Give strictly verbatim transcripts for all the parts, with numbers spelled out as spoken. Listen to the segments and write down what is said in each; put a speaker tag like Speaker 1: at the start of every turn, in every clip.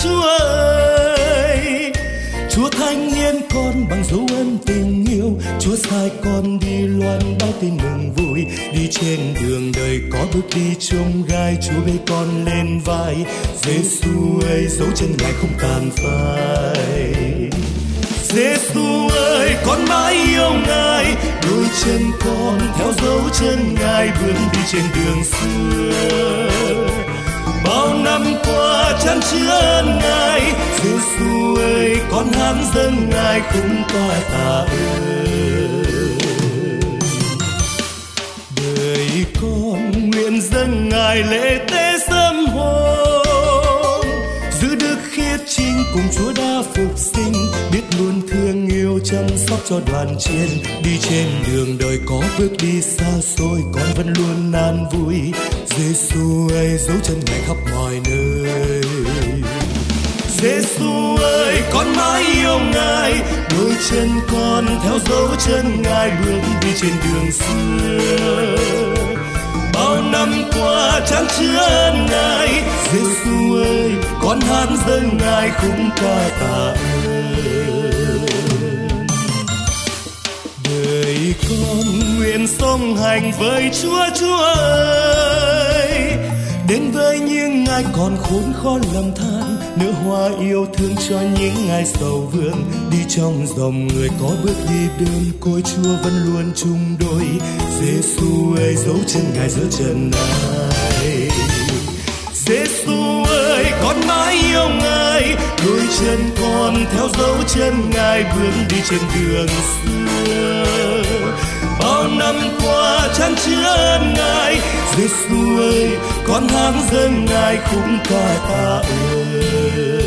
Speaker 1: Chúa ơi. Chúa thánh hiến con bằng dấu ân tình yêu, Chúa sai con đi loan báo tin mừng vui. Đi trên đường đời có bước đi chông gai, Chúa bế con lên vai. Giêsu ơi, dấu chân Ngài không tàn phai. Giêsu ơi, con mãi yêu Ngài, đôi chân con theo dấu chân Ngài bước đi trên đường xưa. Bao năm qua chan chứa ơn Ngài, Giêsu ơi, con hát dâng Ngài khúc ca tạ ơn. Đời con nguyện dâng Ngài lễ tế sớm hồn, giữ đức khiết trinh cùng Chúa đã phục sinh, biết luôn thương yêu chăm sóc cho đoàn chiên. Đi trên đường đời có bước đi xa xôi, con vẫn luôn an vui. Giêsu ơi, dấu chân Ngài khắp mọi nơi. Giêsu ơi, con mãi yêu Ngài, đôi chân con theo dấu chân Ngài bước đi trên đường xưa. Bao năm qua chan chứa ơn Ngài, Giêsu ơi, con hát dâng Ngài khúc ca tạ ơn. Đời con nguyện song hành với Chúa, Chúa ơi, đến với những ai còn khốn khó lầm than, nở hoa yêu thương cho những ai sầu vương. Đi trong dòng người có bước đi đơn côi, Chúa vẫn luôn chung đôi. Giêsu ơi, dấu chân Ngài giữa trần ai. Giêsu ơi, con mãi yêu Ngài, đôi chân con theo dấu chân Ngài bước đi trên đường xưa. Bao năm qua chan chứa ơn Ngài, Giêsu ơi, con hát dâng Ngài khúc ca tạ ơn.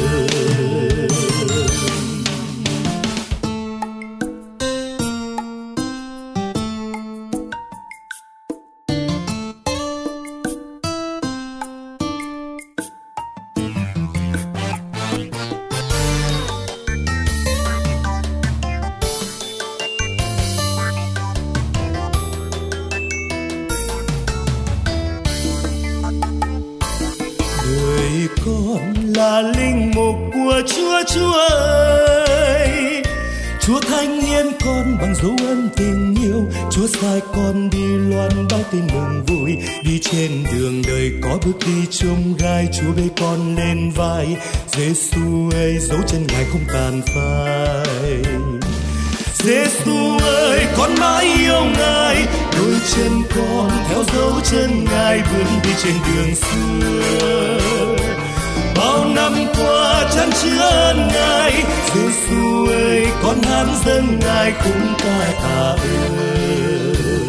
Speaker 1: Đời con là linh mục của Chúa, Chúa ơi. Chúa thánh hiến con bằng dấu ân tình yêu, Chúa sai con đi loan báo tin mừng vui. Đi trên đường đời có bước đi chông gai, Chúa bế con lên vai. Giêsu ơi, dấu chân Ngài không tàn phai. Giêsu ơi, con mãi yêu Ngài, đôi chân con theo dấu chân Ngài bước đi trên đường xưa. Bao năm qua chan chứa ơn Ngài, Giêsu ơi, con hát dâng Ngài khúc ca tạ ơn.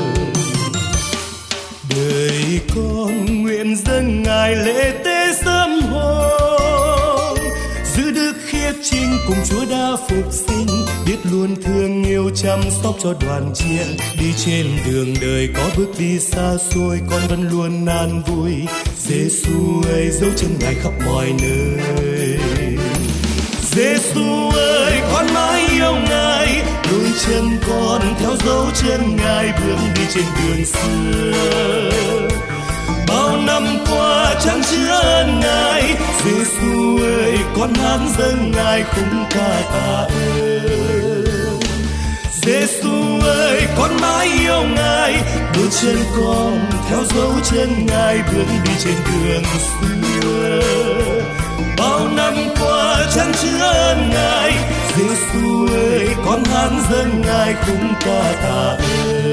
Speaker 1: Đời con nguyện dâng Ngài lễ tế sớm hồn, giữ đức khiết trinh cùng Chúa đã phục sinh, biết luôn thương yêu chăm sóc cho đoàn chiên. Đi trên đường đời có bước đi xa xôi, con vẫn luôn an vui. Giêsu ơi, dấu chân Ngài khắp mọi nơi. Giêsu ơi, con mãi yêu Ngài, đôi chân con theo dấu chân Ngài bước đi trên đường xưa. Bao năm qua chan chứa ơn Ngài, Giêsu ơi, con hát dâng Ngài khúc ca tạ ơn. Giêsu ơi, con mãi yêu Ngài, đôi chân con theo dấu chân Ngài bước đi trên đường xưa. Bao năm qua chan chứa ơn Ngài, Giêsu ơi, con hát dâng Ngài khúc ca tạ ơn.